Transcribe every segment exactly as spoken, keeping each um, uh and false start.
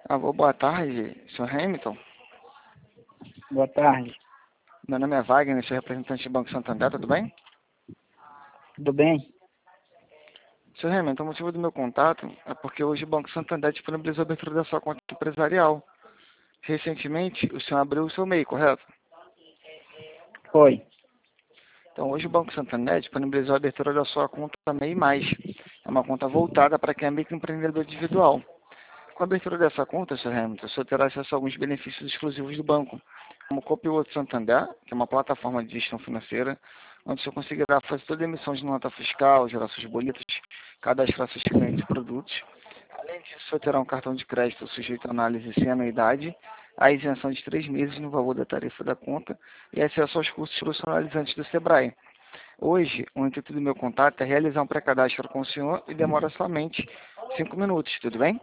Alô, boa tarde, senhor Hamilton. Boa tarde. Meu nome é Wagner, sou representante do Banco Santander, tudo bem? Tudo bem? senhor Hamilton, o motivo do meu contato é porque hoje o Banco Santander disponibilizou a abertura da sua conta empresarial. Recentemente, o senhor abriu o seu M E I, correto? Foi. Então, hoje o Banco Santander disponibilizou a abertura da sua conta M E I mais. É uma conta voltada para quem é microempreendedor individual. Com a abertura dessa conta, senhor Hamilton, o senhor terá acesso a alguns benefícios exclusivos do banco, como o Copiloto Santander, que é uma plataforma de gestão financeira, onde o senhor conseguirá fazer toda a emissão de nota fiscal, gerar seus boletos, cadastrar seus clientes e produtos. Além disso, o senhor terá um cartão de crédito sujeito a análise sem anuidade, a isenção de três meses no valor da tarifa da conta e acesso aos cursos profissionalizantes do Sebrae. Hoje, o intuito do meu contato é realizar um pré-cadastro com o senhor e demora somente cinco minutos, tudo bem?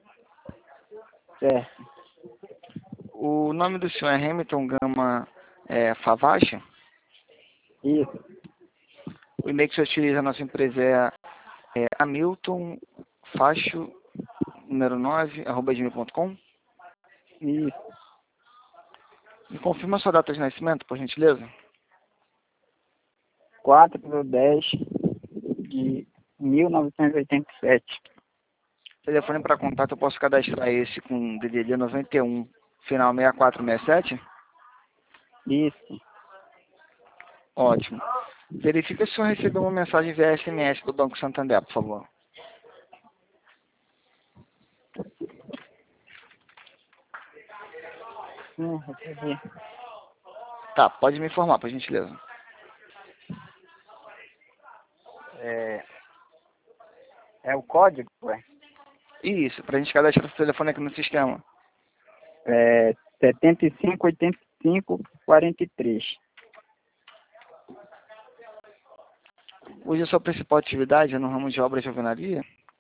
Certo. O nome do senhor é Hamilton Gama é, Favacha? Isso. O e-mail que o senhor utiliza na nossa empresa é, é hamilton facho número nove arroba gmail ponto com. Isso. Me confirma a sua data de nascimento, por gentileza? quatro do dez de mil novecentos e oitenta e sete. Telefone para contato, eu posso cadastrar esse com D D D noventa e um, final seis quatro seis sete? Isso. Ótimo. Verifica se o senhor recebeu uma mensagem via S M S do Banco Santander, por favor. Sim, recebi. Tá, pode me informar, por gentileza. É, é o código, ué? Isso, para a gente cadastrar o telefone aqui no sistema. É setenta e cinco, oitenta e cinco, quarenta e três. Hoje a sua principal atividade é no ramo de obras de alvenaria?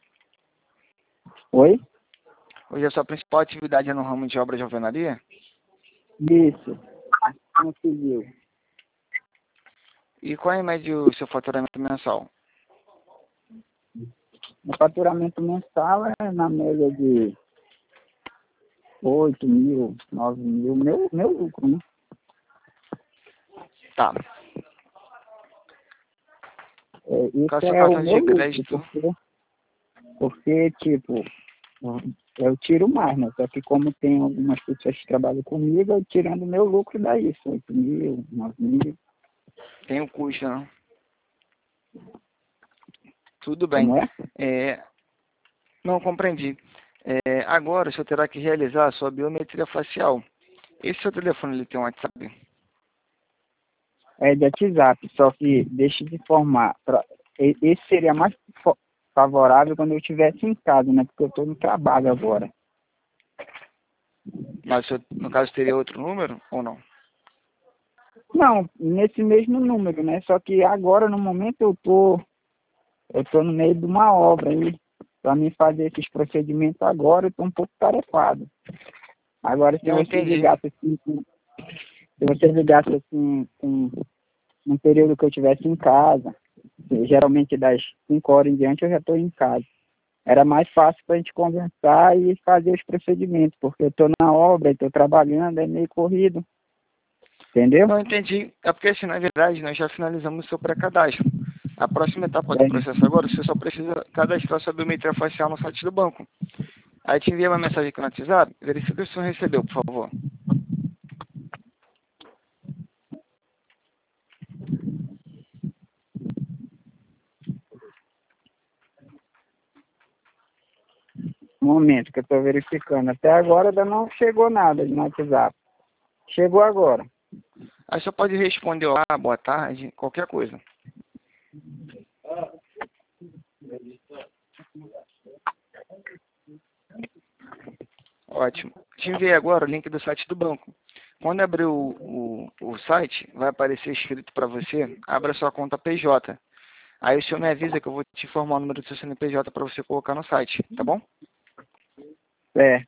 Oi? Hoje a sua principal atividade é no ramo de obras de alvenaria? Isso. Conseguiu. E qual é, em média, o seu faturamento mensal? O faturamento mensal é na média de oito mil, nove mil. Meu, meu lucro, né? Tá. É, Qual é o isso seu é o cartão meu de lucro, crédito? porque, porque, tipo, eu tiro mais, né? Só que como tem algumas pessoas que trabalham comigo, eu tirando meu lucro dá isso, oito mil, nove mil. Tem o custo, né? Tudo bem. Como é? É, não compreendi. É, agora o senhor terá que realizar a sua biometria facial. Esse seu telefone ele tem um WhatsApp? É de WhatsApp, só que deixa de informar. Pra, e- esse seria mais fo- favorável quando eu estivesse em casa, né? Porque eu estou no trabalho agora. Mas o senhor, no caso, teria outro número ou não? Não, nesse mesmo número, né? Só que agora, no momento, eu tô, eu tô no meio de uma obra aí. Para mim fazer esses procedimentos agora, eu tô um pouco tarefado. Agora, se Não você entendi. ligasse assim, com- se você ligasse assim, com um período que eu estivesse em casa, geralmente das cinco horas em diante eu já estou em casa. Era mais fácil para a gente conversar e fazer os procedimentos, porque eu estou na obra, estou trabalhando, é meio corrido. Entendeu? Não entendi. É porque, assim, na verdade, nós já finalizamos o seu pré-cadastro. A próxima etapa do É, processo agora, você só precisa cadastrar sua biometria facial no site do banco. Aí te envia uma mensagem aqui no WhatsApp, verifica se o senhor recebeu, por favor. um momento que eu estou verificando. Até agora ainda não chegou nada no WhatsApp. Chegou agora. Aí só pode responder lá, boa tarde, qualquer coisa. Ótimo. Te enviei agora o link do site do banco. Quando abrir o, o, o site, vai aparecer escrito para você, abra sua conta P J. Aí o senhor me avisa que eu vou te informar o número do seu C N P J para você colocar no site, tá bom? É.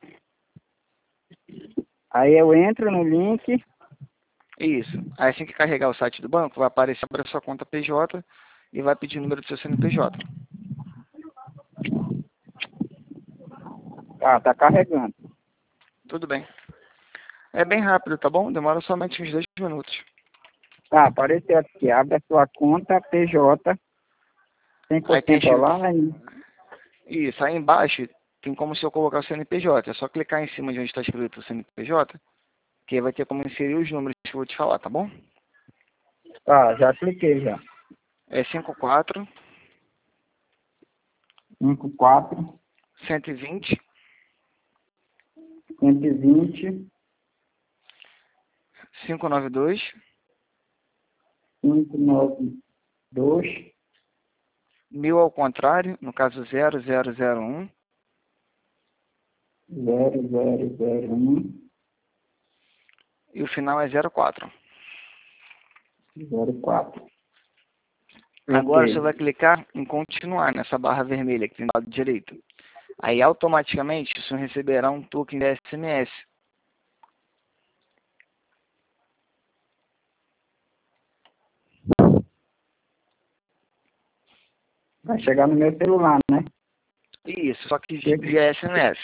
Aí eu entro no link. Isso. Aí assim que carregar o site do banco, vai aparecer abra sua conta P J e vai pedir o número do seu C N P J. Ah, tá carregando. Tudo bem. É bem rápido, tá bom? Demora somente uns dois minutos. Tá, apareceu aqui. Abre a sua conta P J, Aí tem cem por cento escrito... online. Isso, aí embaixo tem como se eu colocar o C N P J. É só clicar em cima de onde está escrito o C N P J, que aí vai ter como inserir os números que eu vou te falar, tá bom? Tá, já cliquei já. É cinco quatro, cinco quatro, cento e vinte, cento e vinte, cinco nove dois, cinco nove dois, mil ao contrário, no caso zero zero zero um, zero zero zero um, e o final é zero quatro. zero quatro. Agora você Ok. vai clicar em continuar nessa barra vermelha que tem do lado direito. Aí automaticamente o senhor receberá um token de S M S. Vai chegar no meu celular, né? Isso, só que Chegou. via S M S.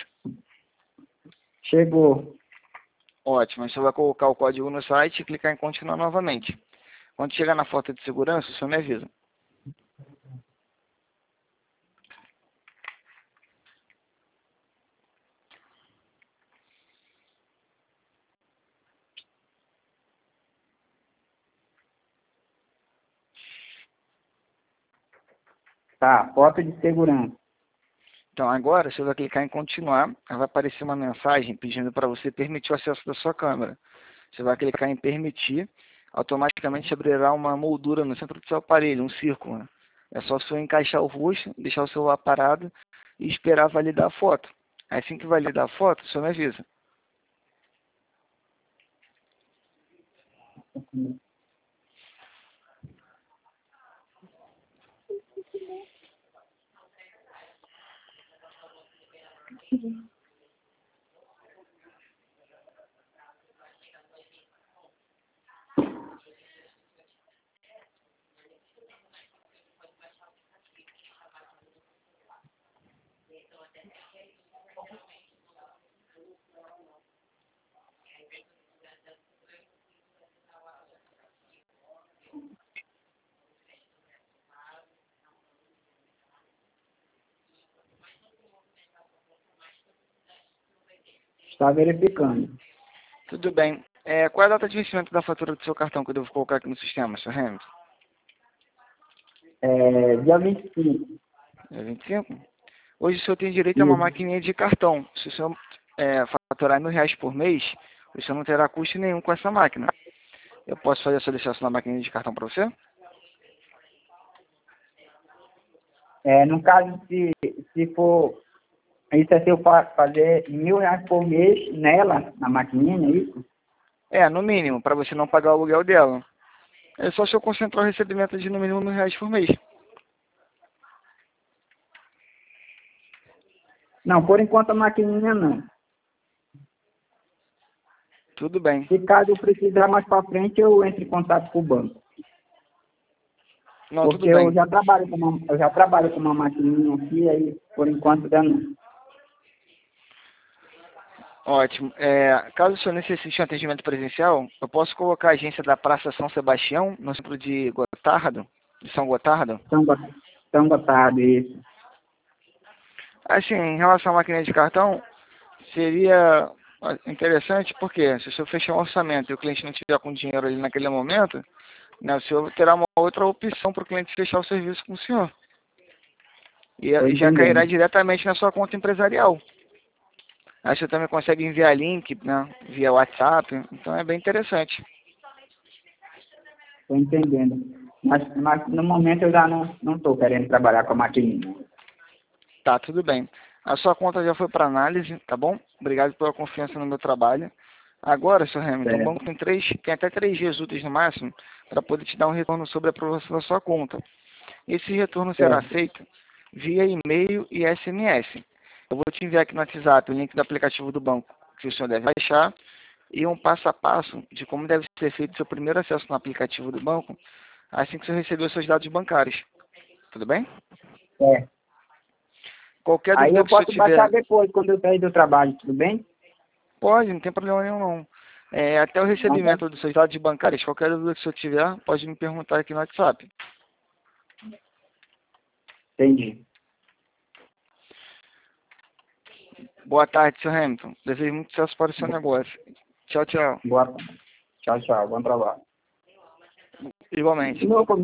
Chegou. Ótimo, aí você vai colocar o código no site e clicar em continuar novamente. Quando chegar na foto de segurança, o senhor me avisa. Tá, foto de segurança. Então agora você vai clicar em continuar, aí vai aparecer uma mensagem pedindo para você permitir o acesso da sua câmera. Você vai clicar em permitir, automaticamente abrirá uma moldura no centro do seu aparelho, um círculo, né? É só o senhor encaixar o rosto, deixar o celular parado e esperar validar a foto. Assim que validar a foto, o senhor me avisa. Está verificando. Tudo bem. É, qual é a data de vencimento da fatura do seu cartão que eu devo colocar aqui no sistema, senhor Hamilton? É, dia vinte e cinco. É vinte e cinco? Hoje o senhor tem direito a uma Isso. maquininha de cartão. Se o senhor é, faturar mil reais por mês, o senhor não terá custo nenhum com essa máquina. Eu posso fazer a solicitação da maquininha de cartão para você? É, no caso, se, se for... Isso é se eu fa- fazer mil reais por mês nela, na maquininha, é isso? É, no mínimo, para você não pagar o aluguel dela. É só se eu concentrar o recebimento de no mínimo mil reais por mês. Não, por enquanto a maquininha não. Tudo bem. Se caso eu precisar mais para frente, eu entro em contato com o banco. Não, Porque tudo eu bem. já trabalho com uma, eu já trabalho com uma maquininha aqui, aí por enquanto dá não. Ótimo. É, caso o senhor necessite de um atendimento presencial, eu posso colocar a agência da Praça São Sebastião, no centro de Gotardo, de São Gotardo? São, Go- São Gotardo, isso. Assim, em relação à máquina de cartão, seria interessante porque se o senhor fechar um orçamento e o cliente não tiver com dinheiro ali naquele momento, né, o senhor terá uma outra opção para o cliente fechar o serviço com o senhor. E Estou e já cairá entendendo. diretamente na sua conta empresarial. Aí você também consegue enviar link, né, via WhatsApp, então é bem interessante. Estou entendendo. Mas, mas no momento eu já não não estou querendo trabalhar com a maquininha. Tá, tudo bem. A sua conta já foi para análise, tá bom? Obrigado pela confiança no meu trabalho. Agora, senhor Hamilton, o Certo. banco tem, três, tem até três dias úteis no máximo para poder te dar um retorno sobre a aprovação da sua conta. Esse retorno será Certo. feito via e-mail e S M S. Eu vou te enviar aqui no WhatsApp o link do aplicativo do banco que o senhor deve baixar e um passo a passo de como deve ser feito o seu primeiro acesso no aplicativo do banco assim que o senhor receber os seus dados bancários. Tudo bem? Certo. Qualquer Aí dúvida eu que o senhor posso baixar tiver, depois, quando eu sair do trabalho, tudo bem? pode, não tem problema nenhum não. É, até o Então, tá- recebimento dos seus dados bancários, qualquer dúvida que o senhor tiver, pode me perguntar aqui no WhatsApp. entendi. Boa tarde, senhor Hamilton. Desejo muito sucesso para o seu negócio. Tchau, tchau. Boa tarde. Tchau, tchau. Bom trabalho. Igualmente. Não,